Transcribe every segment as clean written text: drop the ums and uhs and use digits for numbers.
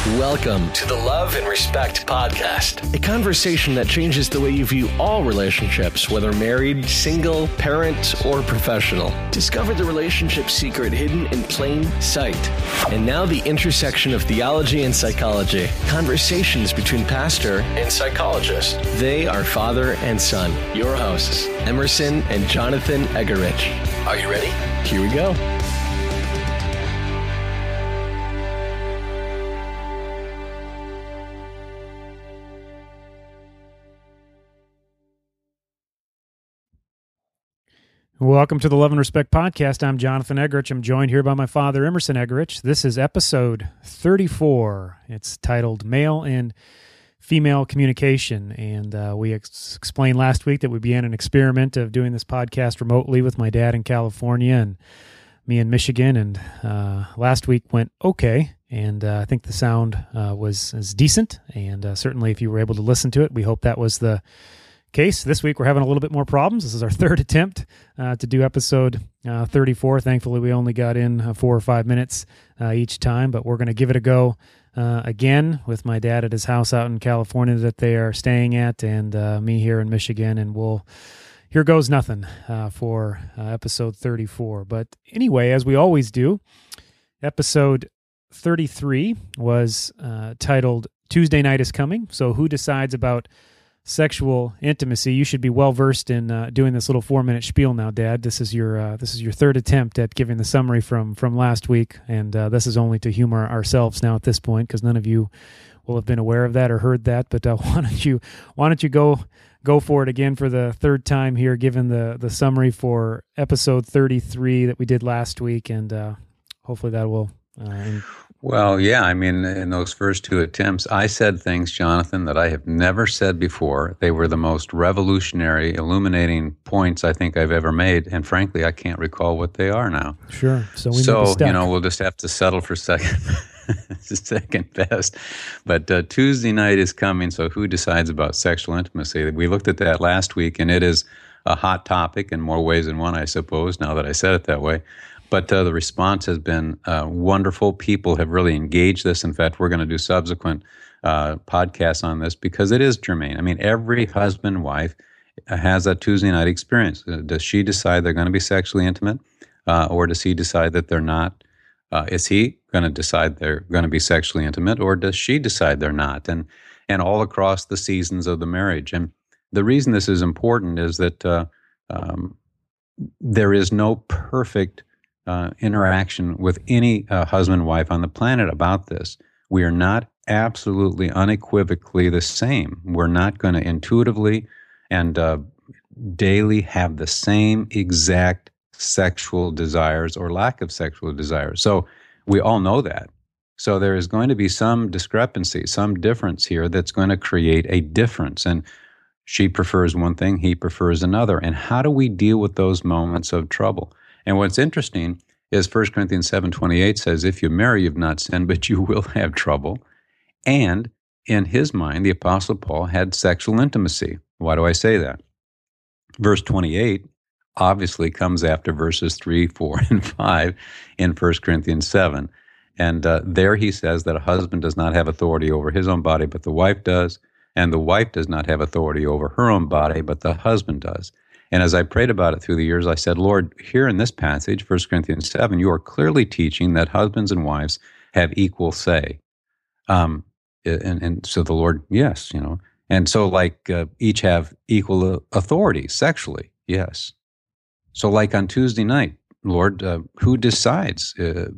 Welcome to the Love and Respect Podcast, a conversation that changes the way you view all relationships, whether married, single, parent, or professional. Discover the relationship secret hidden in plain sight. And now the intersection of theology and psychology. Conversations between pastor and psychologist. They are father and son. Your hosts, Emerson and Jonathan Egerich. Are you ready? Here we go. Welcome to the Love and Respect Podcast. I'm Jonathan Egerich. I'm joined here by my father, Emerson Egerich. This is episode 34. It's titled Male and Female Communication. And we explained last week that we began an experiment of doing this podcast remotely with my dad in California and me in Michigan. And last week went okay. And I think the sound was decent. And certainly if you were able to listen to it, we hope that was the case. This week we're having a little bit more problems. This is our third attempt to do episode 34. Thankfully, we only got in 4 or 5 minutes each time, but we're going to give it a go again with my dad at his house out in California that they are staying at, and me here in Michigan, and here goes nothing for episode 34. But anyway, as we always do, episode 33 was titled Tuesday Night is Coming. So who decides about sexual intimacy? You should be well versed in doing this little 4-minute spiel now, Dad. This is your third attempt at giving the summary from last week, and this is only to humor ourselves now at this point because none of you will have been aware of that or heard that. But why don't you go for it again for the third time here, given the summary for episode 33 that we did last week, and hopefully that will. Well, yeah, I mean, in those first 2 attempts, I said things, Jonathan, that I have never said before. They were the most revolutionary, illuminating points I think I've ever made, and frankly, I can't recall what they are now. Sure. So we'll just have to settle for second best. But Tuesday night is coming, so who decides about sexual intimacy? We looked at that last week, and it is a hot topic in more ways than one, I suppose, now that I said it that way. But the response has been wonderful. People have really engaged this. In fact, we're going to do subsequent podcasts on this because it is germane. I mean, every husband and wife has a Tuesday night experience. Does she decide they're going to be sexually intimate, or does he decide that they're not? Is he going to decide they're going to be sexually intimate, or does she decide they're not? And all across the seasons of the marriage. And the reason this is important is that there is no perfect interaction with any husband and wife on the planet about this. We are not absolutely unequivocally the same. We're not going to intuitively and daily have the same exact sexual desires or lack of sexual desires. So we all know that. So there is going to be some discrepancy, some difference here that's going to create a difference. And she prefers one thing, he prefers another. And how do we deal with those moments of trouble? And what's interesting is 1 Corinthians 7:28 says, if you marry, you've not sinned, but you will have trouble. And in his mind, the Apostle Paul had sexual intimacy. Why do I say that? Verse 28 obviously comes after verses 3, 4, and 5 in 1 Corinthians 7. And there he says that a husband does not have authority over his own body, but the wife does. And the wife does not have authority over her own body, but the husband does. And as I prayed about it through the years, I said, Lord, here in this passage, 1 Corinthians 7, you are clearly teaching that husbands and wives have equal say. And so the Lord, yes, And so each have equal authority sexually, yes. So like on Tuesday night, Lord, who decides?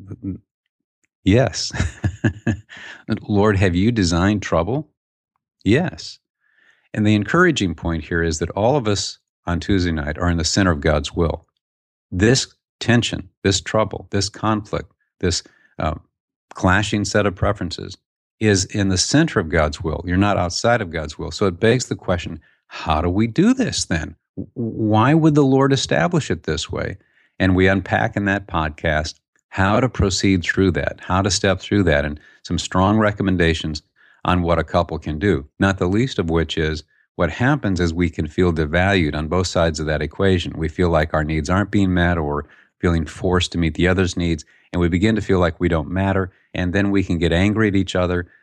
Yes. Lord, have you designed trouble? Yes. And the encouraging point here is that all of us on Tuesday night are in the center of God's will. This tension, this trouble, this conflict, this clashing set of preferences is in the center of God's will. You're not outside of God's will. So it begs the question, how do we do this then? Why would the Lord establish it this way? And we unpack in that podcast how to proceed through that, how to step through that, and some strong recommendations on what a couple can do, not the least of which is what happens is we can feel devalued on both sides of that equation. We feel like our needs aren't being met, or we're feeling forced to meet the other's needs, and we begin to feel like we don't matter, and then we can get angry at each other.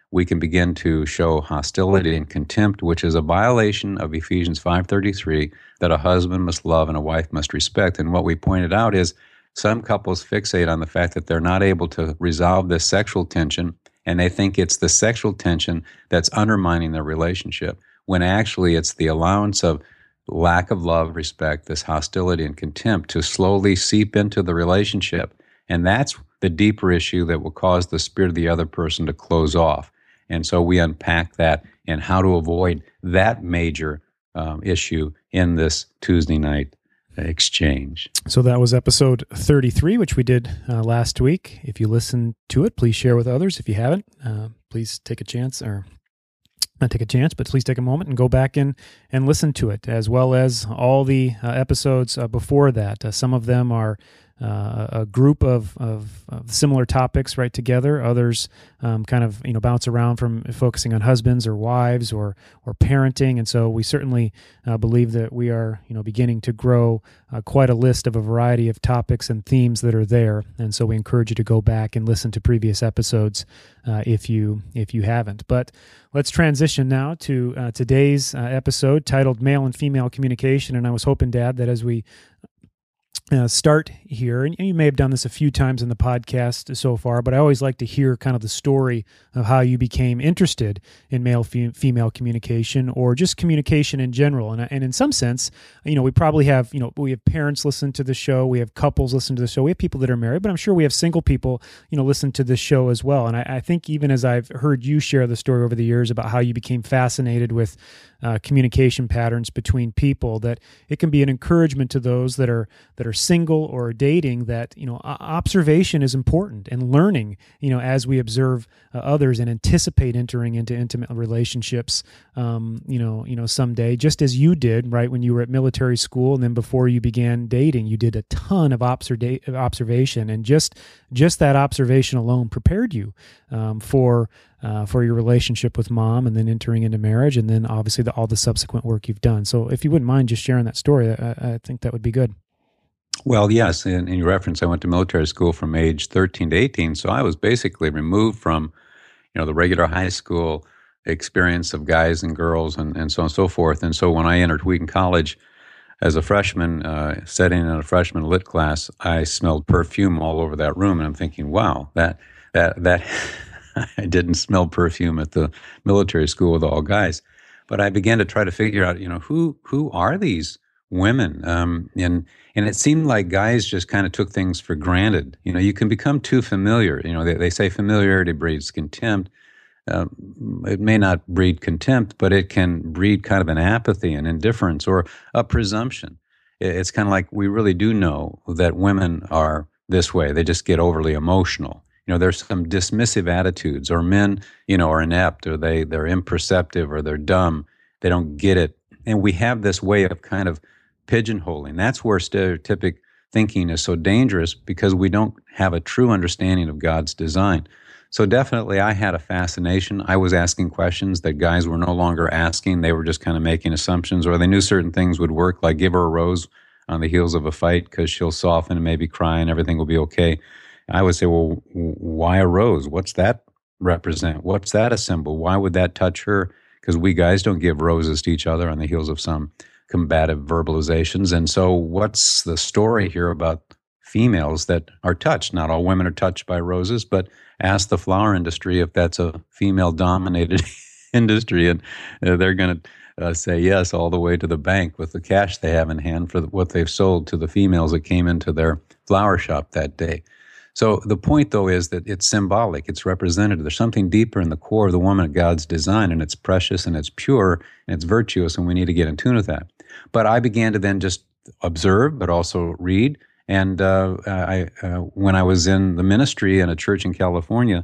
we can begin to show hostility and contempt, which is a violation of Ephesians 5:33, that a husband must love and a wife must respect. And what we pointed out is some couples fixate on the fact that they're not able to resolve this sexual tension, and they think it's the sexual tension that's undermining their relationship, when actually it's the allowance of lack of love, respect, this hostility and contempt to slowly seep into the relationship. And that's the deeper issue that will cause the spirit of the other person to close off. And so we unpack that and how to avoid that major issue in this Tuesday night exchange. So that was episode 33, which we did last week. If you listen to it, please share with others. If you haven't, please take a chance, or not take a chance, but please take a moment and go back in and listen to it, as well as all the episodes before that. Some of them are a group of similar topics right together. Others kind of bounce around from focusing on husbands or wives or parenting. And so we certainly believe that we are beginning to grow quite a list of a variety of topics and themes that are there. And so we encourage you to go back and listen to previous episodes if you haven't. But let's transition now to today's episode titled Male and Female Communication. And I was hoping, Dad, that as we start here, and you may have done this a few times in the podcast so far, but I always like to hear kind of the story of how you became interested in male-female communication, or just communication in general. And in some sense, we probably have, we have parents listen to the show, we have couples listen to the show, we have people that are married, but I'm sure we have single people, listen to this show as well. And I think even as I've heard you share the story over the years about how you became fascinated with communication patterns between people, that it can be an encouragement to those that are single or dating, that observation is important, and learning as we observe others and anticipate entering into intimate relationships someday, just as you did right when you were at military school, and then before you began dating, you did a ton of observation, and just that observation alone prepared you for your relationship with Mom, and then entering into marriage, and then obviously all the subsequent work you've done. So if you wouldn't mind just sharing that story, I think that would be good. Well, yes. In your reference, I went to military school from age 13 to 18, so I was basically removed from, the regular high school experience of guys and girls and so on and so forth. And so when I entered Wheaton College as a freshman, sitting in a freshman lit class, I smelled perfume all over that room, and I'm thinking, wow, that I didn't smell perfume at the military school with all guys. But I began to try to figure out, who are these women? And it seemed like guys just kind of took things for granted. You can become too familiar. They say familiarity breeds contempt. It may not breed contempt, but it can breed kind of an apathy and indifference, or a presumption. It's kind of like we really do know that women are this way. They just get overly emotional. There's some dismissive attitudes, or men, are inept, or they're imperceptive, or they're dumb. They don't get it. And we have this way of kind of pigeonholing. That's where stereotypic thinking is so dangerous, because we don't have a true understanding of God's design. So definitely I had a fascination. I was asking questions that guys were no longer asking. They were just kind of making assumptions, or they knew certain things would work, like give her a rose on the heels of a fight because she'll soften and maybe cry and everything will be okay. I would say, well, why a rose? What's that represent? What's that a symbol? Why would that touch her? Because we guys don't give roses to each other on the heels of some combative verbalizations. And so what's the story here about females that are touched? Not all women are touched by roses, but ask the flower industry if that's a female-dominated industry, and they're going to say yes all the way to the bank with the cash they have in hand for what they've sold to the females that came into their flower shop that day. So the point, though, is that it's symbolic, it's representative. There's something deeper in the core of the woman of God's design, and it's precious, and it's pure, and it's virtuous, and we need to get in tune with that. But I began to then just observe, but also read. And when I was in the ministry in a church in California,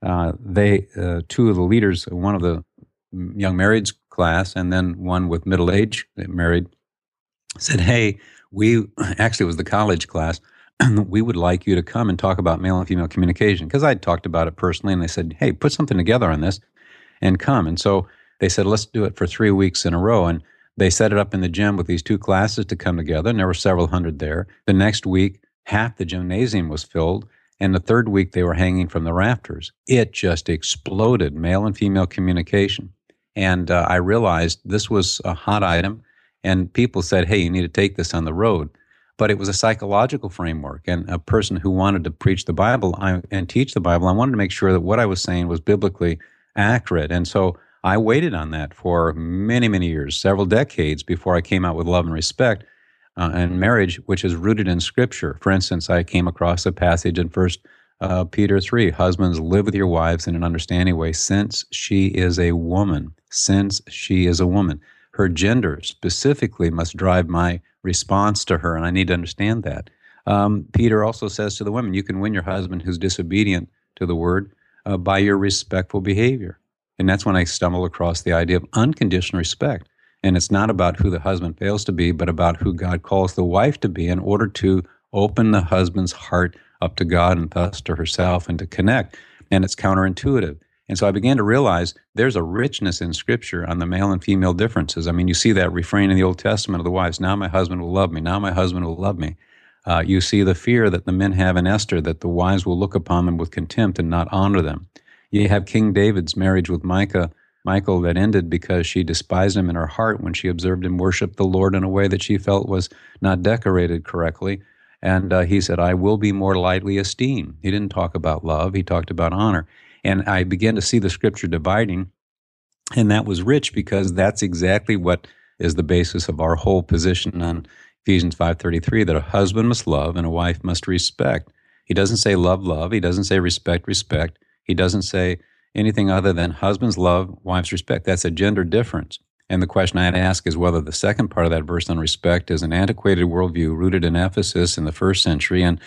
two of the leaders, one of the young marrieds class, and then one with middle-aged married, said, hey, actually it was the college class, we would like you to come and talk about male and female communication, because I'd talked about it personally, and they said, hey, put something together on this and come. And so they said, let's do it for 3 weeks in a row. And they set it up in the gym with these two classes to come together, and there were several hundred there. The next week, half the gymnasium was filled, And the third week, they were hanging from the rafters. It just exploded, male and female communication. And I realized this was a hot item, and people said, hey, you need to take this on the road. But it was a psychological framework, and a person who wanted to preach the Bible and teach the Bible, I wanted to make sure that what I was saying was biblically accurate. And so I waited on that for many, many years, several decades, before I came out with Love and Respect and Marriage, which is rooted in Scripture. For instance, I came across a passage in 1 Peter 3, husbands, live with your wives in an understanding way, since she is a woman. Since she is a woman. Her gender specifically must drive my response to her, and I need to understand that. Peter also says to the women, you can win your husband who's disobedient to the word by your respectful behavior. And that's when I stumble across the idea of unconditional respect. And it's not about who the husband fails to be, but about who God calls the wife to be in order to open the husband's heart up to God and thus to herself and to connect. And it's counterintuitive. And so I began to realize there's a richness in Scripture on the male and female differences. I mean, you see that refrain in the Old Testament of the wives, now my husband will love me, now my husband will love me. You see the fear that the men have in Esther, that the wives will look upon them with contempt and not honor them. You have King David's marriage with Michal that ended because she despised him in her heart when she observed him worship the Lord in a way that she felt was not decorated correctly. And he said, I will be more lightly esteemed. He didn't talk about love, he talked about honor. And I began to see the Scripture dividing, and that was rich because that's exactly what is the basis of our whole position on Ephesians 5:33, that a husband must love and a wife must respect. He doesn't say love, love. He doesn't say respect, respect. He doesn't say anything other than husbands love, wives respect. That's a gender difference. And the question I had to ask is whether the second part of that verse on respect is an antiquated worldview rooted in Ephesus in the first century, and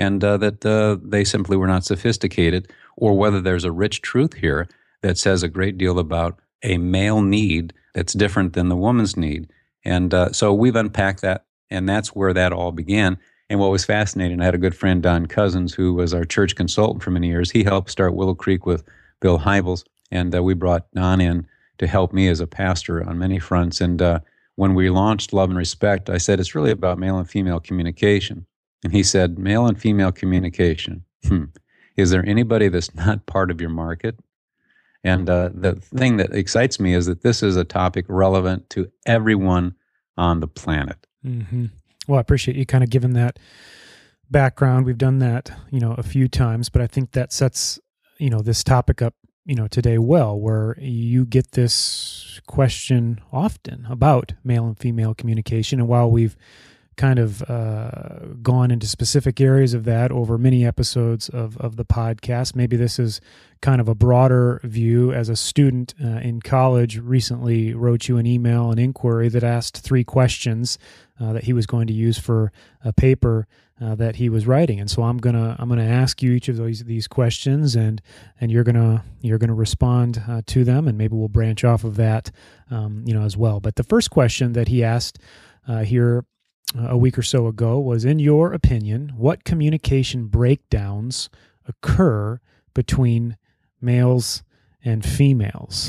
that they simply were not sophisticated, or whether there's a rich truth here that says a great deal about a male need that's different than the woman's need. And so we've unpacked that, and that's where that all began. And what was fascinating, I had a good friend, Don Cousins, who was our church consultant for many years. He helped start Willow Creek with Bill Hybels, and we brought Don in to help me as a pastor on many fronts. And when we launched Love and Respect, I said, it's really about male and female communication. And he said, male and female communication. Is there anybody that's not part of your market? And the thing that excites me is that this is a topic relevant to everyone on the planet. Mm-hmm. Well, I appreciate you kind of giving that background. We've done that, a few times, but I think that sets, this topic up, today well, where you get this question often about male and female communication. And while we've kind of gone into specific areas of that over many episodes of the podcast, maybe this is kind of a broader view. As a student in college recently wrote you an email, an inquiry that asked 3 questions that he was going to use for a paper that he was writing. And so I'm gonna ask you each of these questions, and you're gonna respond to them, and maybe we'll branch off of that as well. But the first question that he asked here a week or so ago was, in your opinion, what communication breakdowns occur between males and females?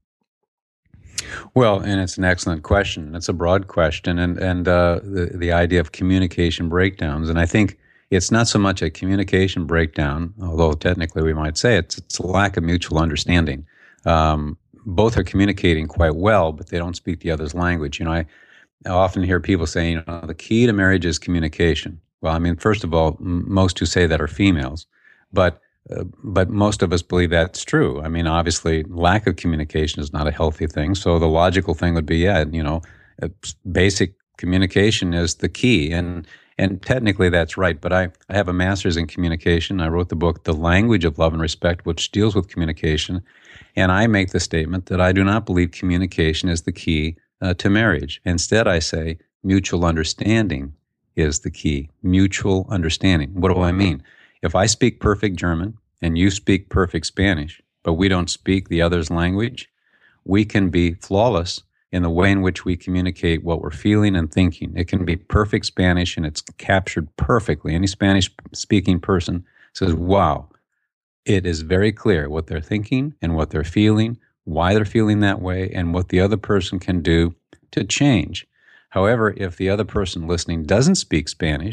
Well, and it's an excellent question. It's a broad question, and the idea of communication breakdowns. And I think it's not so much a communication breakdown, although technically we might say it's a lack of mutual understanding. Both are communicating quite well, but they don't speak the other's language. I often hear people saying, the key to marriage is communication. Well, I mean, first of all, most who say that are females, but most of us believe that's true. I mean, obviously, lack of communication is not a healthy thing. So the logical thing would be, basic communication is the key, and technically that's right. But I have a master's in communication. I wrote the book, The Language of Love and Respect, which deals with communication, and I make the statement that I do not believe communication is the key to marriage. Instead, I say mutual understanding is the key. Mutual understanding. What do I mean? If I speak perfect German and you speak perfect Spanish, but we don't speak the other's language, we can be flawless in the way in which we communicate what we're feeling and thinking. It can be perfect Spanish and it's captured perfectly. Any Spanish-speaking person says, wow, it is very clear what they're thinking and what they're feeling, why they're feeling that way, and what the other person can do to change. However, if the other person listening doesn't speak Spanish,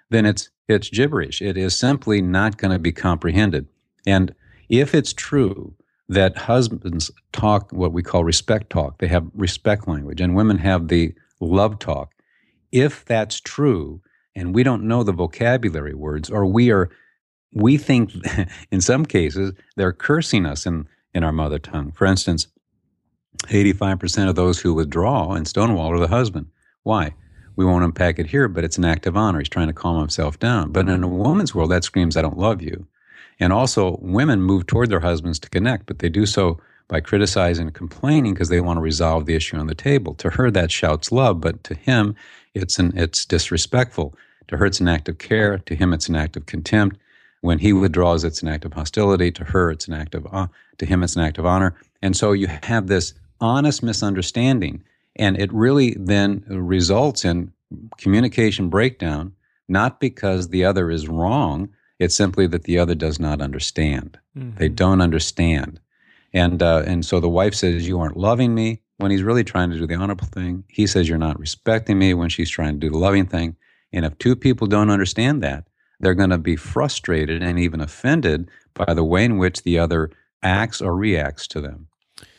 then it's gibberish. It is simply not going to be comprehended. And if it's true that husbands talk what we call respect talk, they have respect language, and women have the love talk, if that's true, and we don't know the vocabulary words, or we think in some cases they're cursing us in our mother tongue. For instance, 85% of those who withdraw in Stonewall are the husband. Why? We won't unpack it here, but it's an act of honor. He's trying to calm himself down. But in a woman's world, that screams, I don't love you. And also, women move toward their husbands to connect, but they do so by criticizing and complaining because they want to resolve the issue on the table. To her, that shouts love, but to him, it's disrespectful. To her, it's an act of care. To him, it's an act of contempt. When he withdraws, it's an act of hostility. To her, it's an act of to him, it's an act of honor. And so you have this honest misunderstanding, and it really then results in communication breakdown, not because the other is wrong. It's simply that the other does not understand. Mm-hmm. They don't understand. And so the wife says, you aren't loving me, when he's really trying to do the honorable thing. He says, you're not respecting me, when she's trying to do the loving thing. And if two people don't understand that, they're going to be frustrated and even offended by the way in which the other acts or reacts to them.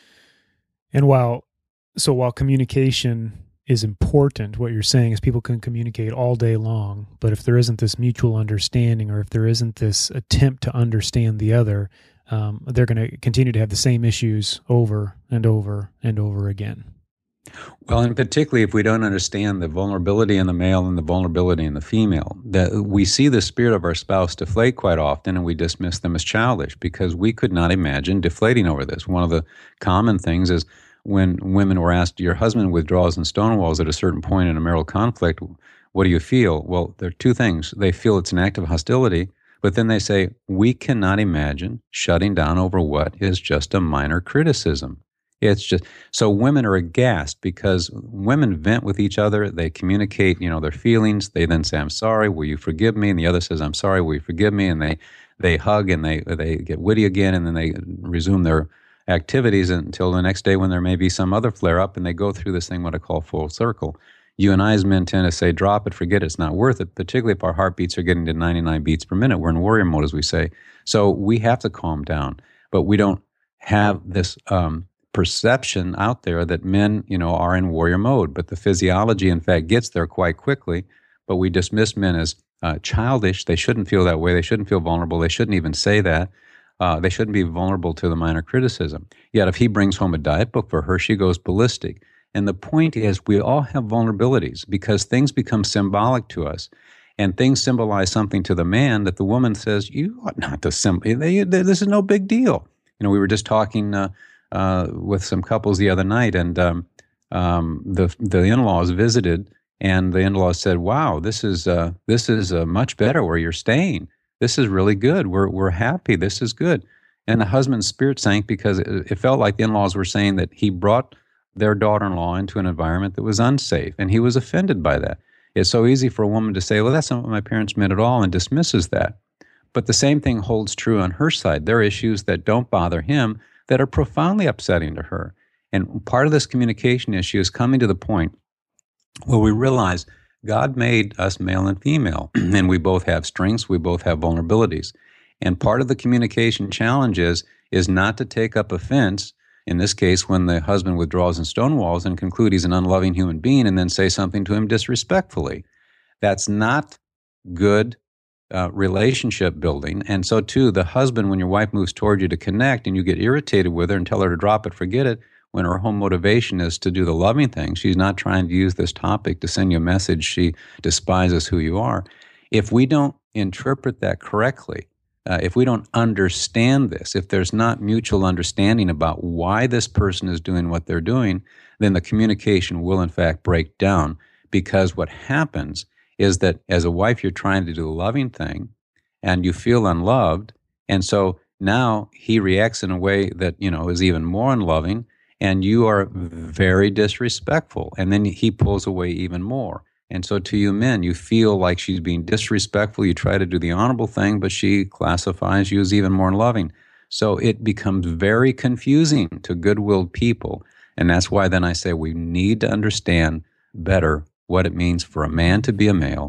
And while communication is important, what you're saying is people can communicate all day long, but if there isn't this mutual understanding, or if there isn't this attempt to understand the other, they're going to continue to have the same issues over and over and over again. Well, and particularly if we don't understand the vulnerability in the male and the vulnerability in the female, that we see the spirit of our spouse deflate quite often, and we dismiss them as childish because we could not imagine deflating over this. One of the common things is when women were asked, your husband withdraws and stonewalls at a certain point in a marital conflict, what do you feel? Well, there are two things. They feel it's an act of hostility, but then they say, we cannot imagine shutting down over what is just a minor criticism. It's just, so women are aghast because women vent with each other. They communicate, their feelings. They then say, I'm sorry, will you forgive me? And the other says, I'm sorry, will you forgive me? And they hug and they get witty again, and then they resume their activities until the next day when there may be some other flare-up, and they go through this thing, what I call full circle. You and I as men tend to say, drop it, forget it, it's not worth it, particularly if our heartbeats are getting to 99 beats per minute. We're in warrior mode, as we say. So we have to calm down, but we don't have this perception out there that men, are in warrior mode. But the physiology, in fact, gets there quite quickly. But we dismiss men as childish. They shouldn't feel that way. They shouldn't feel vulnerable. They shouldn't even say that. They shouldn't be vulnerable to the minor criticism. Yet if he brings home a diet book for her, she goes ballistic. And the point is, we all have vulnerabilities because things become symbolic to us. And things symbolize something to the man that the woman says, you ought not to this is no big deal. We were just talking with some couples the other night, and the in-laws visited, and the in-laws said, wow, this is much better where you're staying. This is really good. We're happy. This is good. And the husband's spirit sank because it felt like the in-laws were saying that he brought their daughter-in-law into an environment that was unsafe, and he was offended by that. It's so easy for a woman to say, well, that's not what my parents meant at all, and dismisses that. But the same thing holds true on her side. There are issues that don't bother him that are profoundly upsetting to her. And part of this communication issue is coming to the point where we realize God made us male and female, and we both have strengths, we both have vulnerabilities. And part of the communication challenge is not to take up offense, in this case, when the husband withdraws and stonewalls and conclude he's an unloving human being and then say something to him disrespectfully. That's not good relationship building. And so too, the husband, when your wife moves toward you to connect and you get irritated with her and tell her to drop it, forget it, when her whole motivation is to do the loving thing, she's not trying to use this topic to send you a message she despises who you are. If we don't interpret that correctly, if we don't understand this, if there's not mutual understanding about why this person is doing what they're doing, then the communication will in fact break down, because what happens is that as a wife, you're trying to do the loving thing and you feel unloved. And so now he reacts in a way that, is even more unloving, and you are very disrespectful. And then he pulls away even more. And so to you men, you feel like she's being disrespectful. You try to do the honorable thing, but she classifies you as even more loving. So it becomes very confusing to good-willed people. And that's why then I say we need to understand better what it means for a man to be a male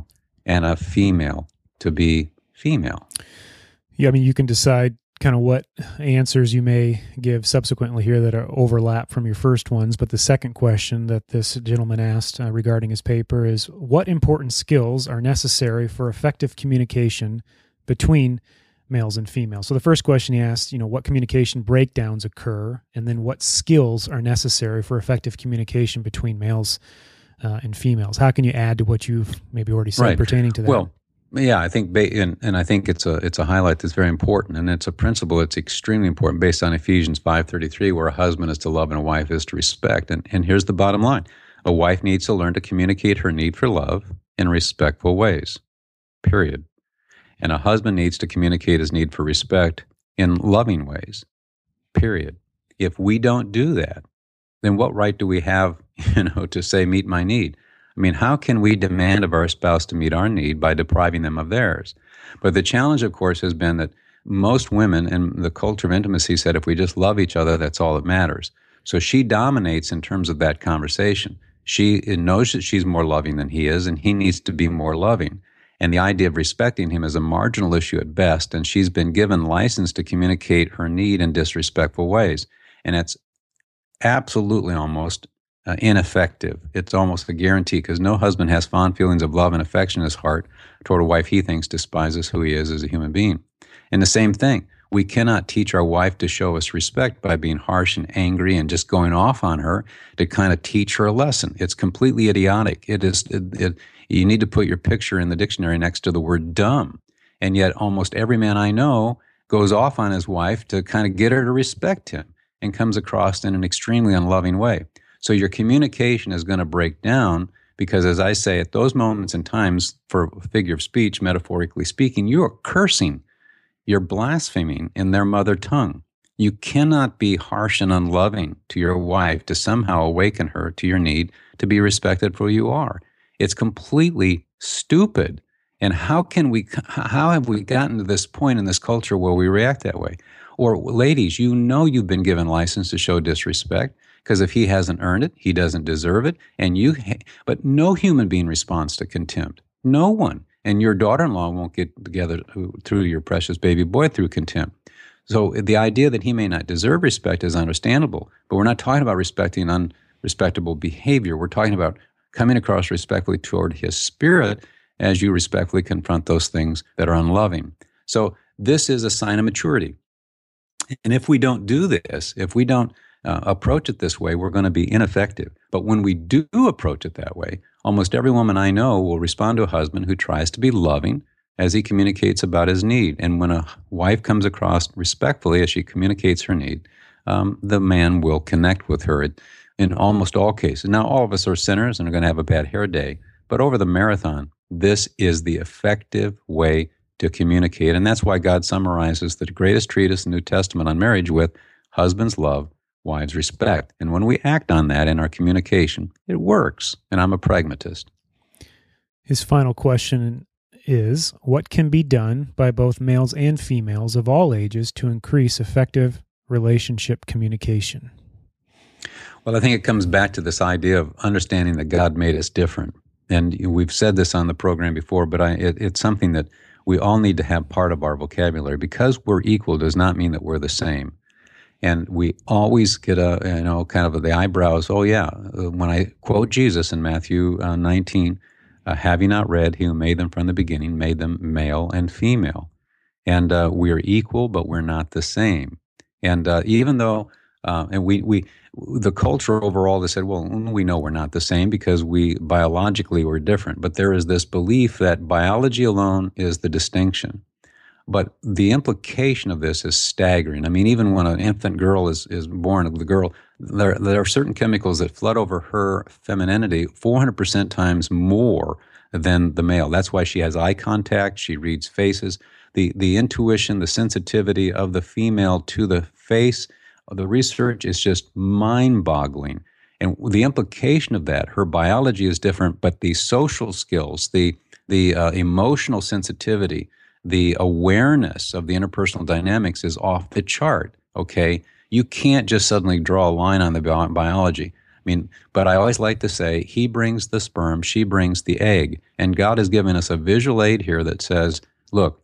and a female to be female. Yeah, I mean, you can decide kind of what answers you may give subsequently here that are overlap from your first ones. But the second question that this gentleman asked regarding his paper is, what important skills are necessary for effective communication between males and females? So the first question he asked, what communication breakdowns occur, and then what skills are necessary for effective communication between males and females. How can you add to what you've maybe already said pertaining to that? Well, yeah, I think, and I think it's a highlight that's very important, and it's a principle that's extremely important based on Ephesians 5:33, where a husband is to love and a wife is to respect. And here's the bottom line: a wife needs to learn to communicate her need for love in respectful ways. Period. And a husband needs to communicate his need for respect in loving ways. Period. If we don't do that, then what right do we have, to say, meet my need? I mean, how can we demand of our spouse to meet our need by depriving them of theirs? But the challenge, of course, has been that most women in the culture of intimacy said, if we just love each other, that's all that matters. So she dominates in terms of that conversation. She knows that she's more loving than he is, and he needs to be more loving. And the idea of respecting him is a marginal issue at best, and she's been given license to communicate her need in disrespectful ways. And it's absolutely almost ineffective. It's almost a guarantee, because no husband has fond feelings of love and affection in his heart toward a wife he thinks despises who he is as a human being. And the same thing, we cannot teach our wife to show us respect by being harsh and angry and just going off on her to kind of teach her a lesson. It's completely idiotic. You need to put your picture in the dictionary next to the word dumb. And yet almost every man I know goes off on his wife to kind of get her to respect him, and comes across in an extremely unloving way. So your communication is going to break down because, as I say, at those moments and times, for figure of speech, metaphorically speaking, you are cursing, you're blaspheming in their mother tongue. You cannot be harsh and unloving to your wife to somehow awaken her to your need to be respected for who you are. It's completely stupid. And how have we gotten to this point in this culture where we react that way? Or ladies, you've been given license to show disrespect, because if he hasn't earned it, he doesn't deserve it. But no human being responds to contempt. No one. And your daughter-in-law won't get together through your precious baby boy through contempt. So the idea that he may not deserve respect is understandable, but we're not talking about respecting unrespectable behavior. We're talking about coming across respectfully toward his spirit as you respectfully confront those things that are unloving. So this is a sign of maturity. And if we don't do this, if we don't approach it this way, we're going to be ineffective. But when we do approach it that way, almost every woman I know will respond to a husband who tries to be loving as he communicates about his need. And when a wife comes across respectfully as she communicates her need, the man will connect with her in almost all cases. Now, all of us are sinners and are going to have a bad hair day, but over the marathon, this is the effective way to communicate. And that's why God summarizes the greatest treatise in the New Testament on marriage with husbands love, wives respect. And when we act on that in our communication, it works. And I'm a pragmatist. His final question is, what can be done by both males and females of all ages to increase effective relationship communication? Well, I think it comes back to this idea of understanding that God made us different. And we've said this on the program before, but it's something that we all need to have part of our vocabulary. Because we're equal does not mean that we're the same. And we always get kind of the eyebrows. Oh yeah, when I quote Jesus in Matthew 19, have you not read, he who made them from the beginning made them male and female. And we are equal, but we're not the same. And even though, the culture overall has said, well, we know we're not the same because biologically we're different. But there is this belief that biology alone is the distinction. But the implication of this is staggering. I mean, even when an infant girl is born, there are certain chemicals that flood over her femininity 400% times more than the male. That's why she has eye contact, she reads faces. The intuition, the sensitivity of the female to the face, the research is just mind-boggling. And the implication of that, her biology is different, but the social skills, the emotional sensitivity, the awareness of the interpersonal dynamics is off the chart, okay? You can't just suddenly draw a line on the biology. But I always like to say, he brings the sperm, she brings the egg. And God has given us a visual aid here that says, look,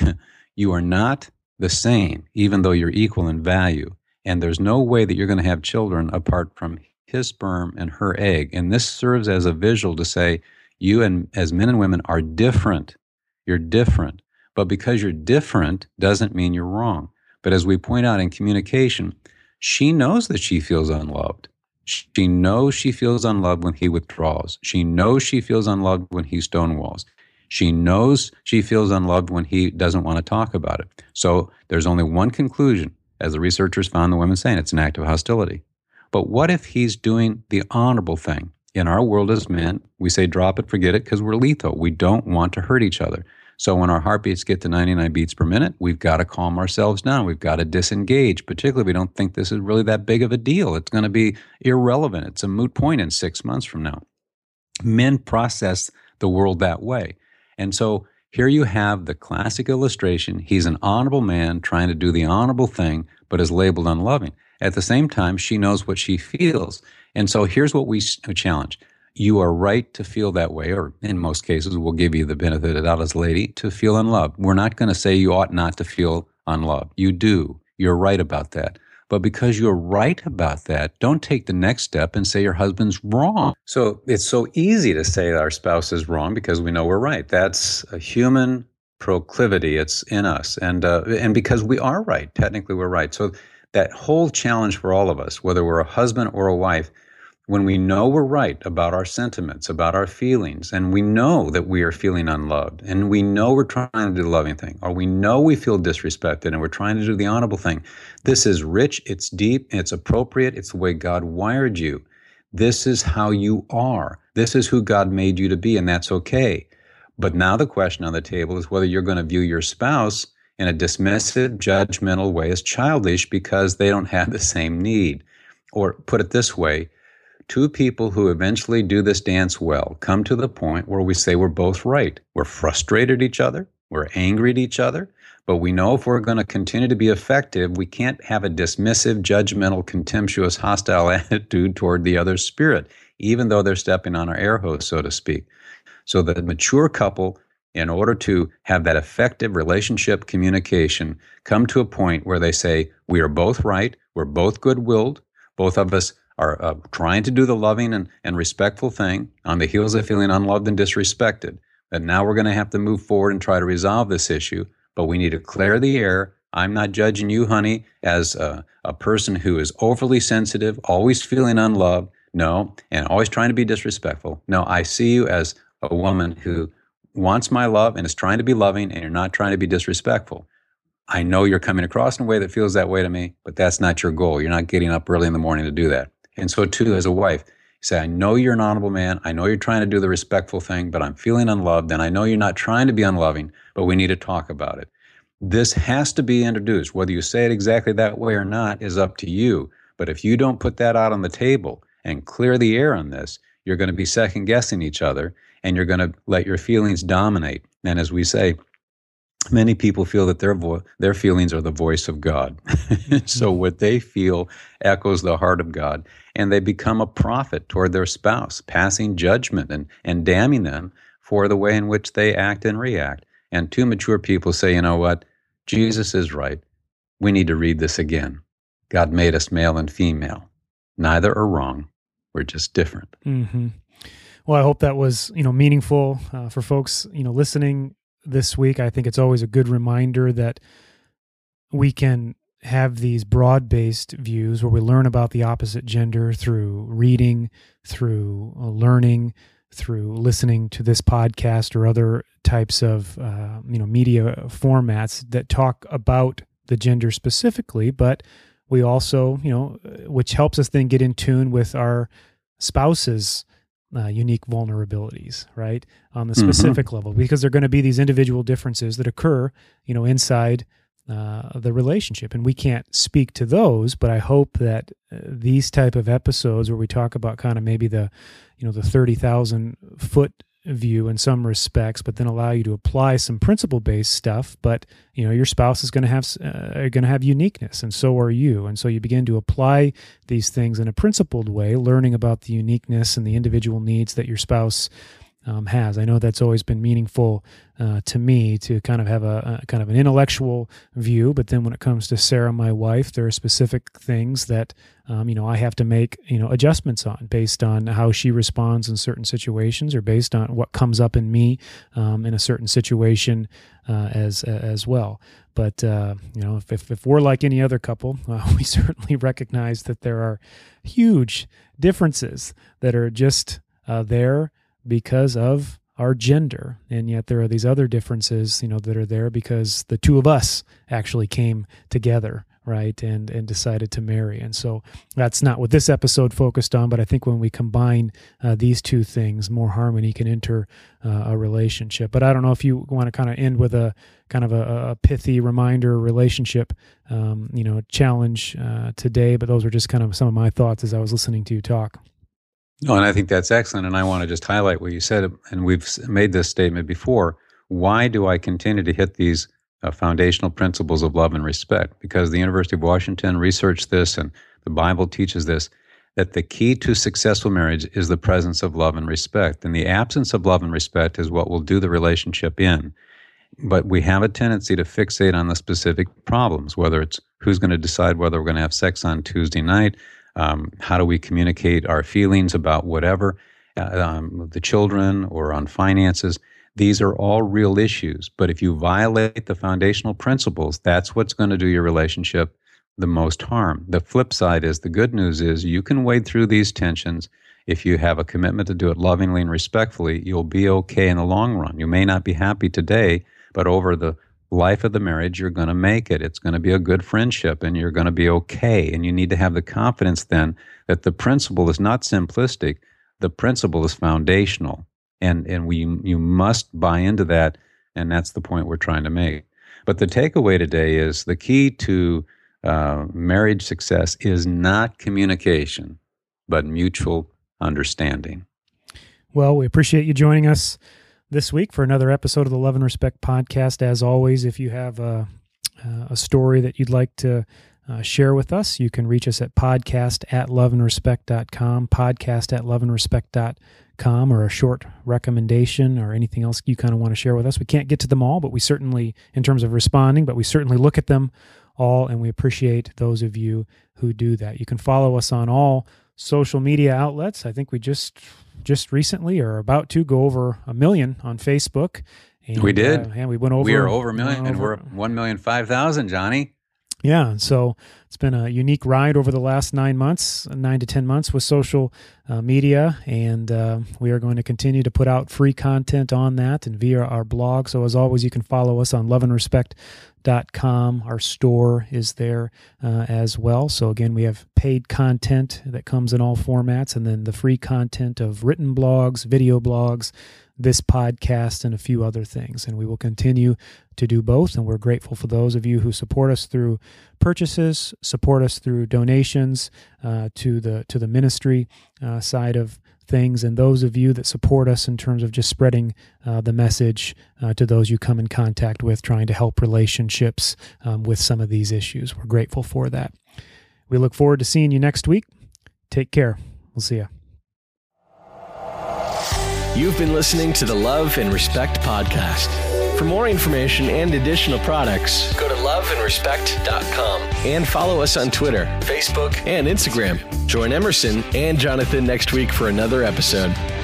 you are not the same, even though you're equal in value. And there's no way that you're going to have children apart from his sperm and her egg. And this serves as a visual to say, you and as men and women are different. You're different. But because you're different doesn't mean you're wrong. But as we point out in communication, she knows that she feels unloved. She knows she feels unloved when he withdraws. She knows she feels unloved when he stonewalls. She knows she feels unloved when he doesn't want to talk about it. So there's only one conclusion, as the researchers found the women saying, it's an act of hostility. But what if he's doing the honorable thing? In our world as men, we say drop it, forget it, because we're lethal. We don't want to hurt each other. So when our heartbeats get to 99 beats per minute, we've got to calm ourselves down. We've got to disengage, particularly if we don't think this is really that big of a deal. It's going to be irrelevant. It's a moot point in 6 months from now. Men process the world that way. And so here you have the classic illustration. He's an honorable man trying to do the honorable thing, but is labeled unloving. At the same time, she knows what she feels. And so here's what we challenge. You are right to feel that way, or in most cases, we'll give you the benefit of the doubt as a lady, to feel unloved. We're not going to say you ought not to feel unloved. You do. You're right about that. But because you're right about that, don't take the next step and say your husband's wrong. So it's so easy to say our spouse is wrong because we know we're right. That's a human proclivity. It's in us. And because we are right, technically we're right. So that whole challenge for all of us, whether we're a husband or a wife, when we know we're right about our sentiments, about our feelings, and we know that we are feeling unloved, and we know we're trying to do the loving thing, or we know we feel disrespected and we're trying to do the honorable thing, this is rich, it's deep, it's appropriate, it's the way God wired you. This is how you are. This is who God made you to be, and that's okay. But now the question on the table is whether you're going to view your spouse in a dismissive, judgmental way as childish because they don't have the same need. Or put it this way, two people who eventually do this dance well come to the point where we say we're both right. We're frustrated at each other. We're angry at each other. But we know if we're going to continue to be effective, we can't have a dismissive, judgmental, contemptuous, hostile attitude toward the other's spirit, even though they're stepping on our air hose, so to speak. So the mature couple, in order to have that effective relationship communication, come to a point where they say, we are both right, we're both good-willed, both of us are trying to do the loving and respectful thing on the heels of feeling unloved and disrespected. That now we're going to have to move forward and try to resolve this issue, but we need to clear the air. I'm not judging you, honey, as a person who is overly sensitive, always feeling unloved, no, and always trying to be disrespectful. No, I see you as a woman who wants my love and is trying to be loving, and you're not trying to be disrespectful. I know you're coming across in a way that feels that way to me, but that's not your goal. You're not getting up early in the morning to do that. And so, too, as a wife, you say, I know you're an honorable man. I know you're trying to do the respectful thing, but I'm feeling unloved. And I know you're not trying to be unloving, but we need to talk about it. This has to be introduced. Whether you say it exactly that way or not is up to you. But if you don't put that out on the table and clear the air on this, you're going to be second-guessing each other, and you're going to let your feelings dominate. And as we say, many people feel that their feelings are the voice of God. So what they feel echoes the heart of God, and they become a prophet toward their spouse, passing judgment and damning them for the way in which they act and react. And two mature people say, you know what? Jesus is right. We need to read this again. God made us male and female. Neither are wrong. We're just different. Mm-hmm. Well, I hope that was, meaningful for folks, listening this week. I think it's always a good reminder that we can have these broad-based views where we learn about the opposite gender through reading, through learning, through listening to this podcast or other types of media formats that talk about the gender specifically, but we also, which helps us then get in tune with our spouse's unique vulnerabilities, right, on the specific level, because there are going to be these individual differences that occur, inside the relationship, and we can't speak to those. But I hope that these type of episodes where we talk about kind of maybe the 30,000 foot view in some respects, but then allow you to apply some principle-based stuff. But your spouse is going to have uniqueness, and so are you. And so you begin to apply these things in a principled way, learning about the uniqueness and the individual needs that your spouse has. I know that's always been meaningful to me to kind of have a kind of an intellectual view, but then when it comes to Sarah, my wife, there are specific things that I have to make adjustments on based on how she responds in certain situations, or based on what comes up in me in a certain situation as well. But if we're like any other couple, we certainly recognize that there are huge differences that are just there because of our gender, and yet there are these other differences, that are there because the two of us actually came together, right, and decided to marry. And so that's not what this episode focused on, but I think when we combine these two things, more harmony can enter a relationship. But I don't know if you want to kind of end with a kind of a pithy reminder, relationship, challenge today. But those are just kind of some of my thoughts as I was listening to you talk. No, and I think that's excellent. And I want to just highlight what you said, and we've made this statement before. Why do I continue to hit these foundational principles of love and respect? Because the University of Washington researched this, and the Bible teaches this, that the key to successful marriage is the presence of love and respect. And the absence of love and respect is what will do the relationship in. But we have a tendency to fixate on the specific problems, whether it's who's going to decide whether we're going to have sex on Tuesday night, how do we communicate our feelings about whatever, the children, or on finances. These are all real issues. But if you violate the foundational principles, that's what's going to do your relationship the most harm. The flip side is, the good news is, you can wade through these tensions. If you have a commitment to do it lovingly and respectfully, you'll be okay in the long run. You may not be happy today, but over the life of the marriage, you're going to make it. It's going to be a good friendship, and you're going to be okay. And you need to have the confidence then that the principle is not simplistic. The principle is foundational, and you must buy into that, and that's the point we're trying to make. But the takeaway today is the key to marriage success is not communication, but mutual understanding. Well, we appreciate you joining us this week for another episode of the Love and Respect podcast. As always, if you have a story that you'd like to share with us, you can reach us at podcast@loveandrespect.com, podcast@loveandrespect.com, or a short recommendation or anything else you kind of want to share with us. We can't get to them all, but we certainly, in terms of responding, but we certainly look at them all, and we appreciate those of you who do that. You can follow us on all social media outlets. I think we just recently are about to go over 1 million on Facebook. And, we did. And we went over. We are over 1 million, and we're 1,005,000, Johnny. Yeah, and so it's been a unique ride over the last 9 to 10 months with social media, and we are going to continue to put out free content on that and via our blog. So as always, you can follow us on loveandrespect.com. Our store is there as well. So again, we have paid content that comes in all formats, and then the free content of written blogs, video blogs, this podcast, and a few other things. And we will continue to do both, and we're grateful for those of you who support us through purchases, support us through donations to the ministry side of things, and those of you that support us in terms of just spreading the message to those you come in contact with, trying to help relationships with some of these issues. We're grateful for that. We look forward to seeing you next week. Take care. We'll see you. You've been listening to the Love and Respect podcast. For more information and additional products, go to loveandrespect.com and follow us on Twitter, Facebook, and Instagram. Join Emerson and Jonathan next week for another episode.